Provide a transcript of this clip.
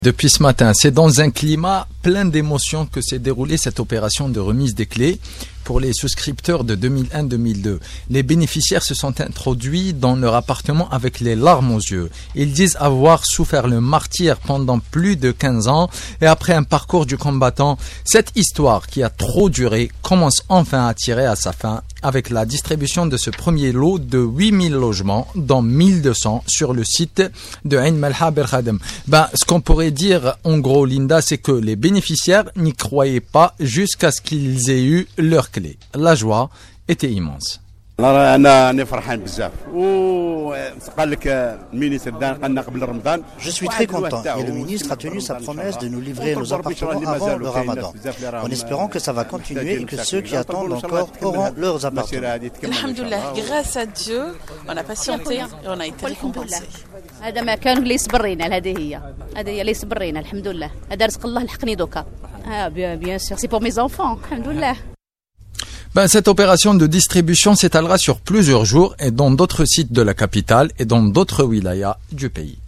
Depuis ce matin, c'est dans un climat plein d'émotions que s'est déroulée cette opération de remise des clés pour les souscripteurs de 2001-2002. Les bénéficiaires se sont introduits dans leur appartement avec les larmes aux yeux. Ils disent avoir souffert le martyre pendant plus de 15 ans et après un parcours du combattant, cette histoire qui a trop duré commence enfin à tirer à sa fin avec la distribution de ce premier lot de 8000 logements, dont 1200 sur le site de Ain Melha Ber Khadem. Ce qu'on pourrait dire en gros, Linda, c'est que les bénéficiaires n'y croyaient pas jusqu'à ce qu'ils aient eu leur clé. La joie était immense. Je suis très content et le ministre a tenu sa promesse de nous livrer nos appartements avant le Ramadan, en espérant que ça va continuer et que ceux qui attendent encore auront leurs appartements. Alhamdoulilah, grâce à Dieu, on a patienté et on a été récompensé. هذا ما كان اللي صبرينا هذه هي اللي صبرينا الحمد لله هذا رزق الله لحقني دوكا bien sûr c'est pour mes enfants alhamdoulilah. Cette opération de distribution s'étalera sur plusieurs jours et dans d'autres sites de la capitale et dans d'autres wilayas du pays.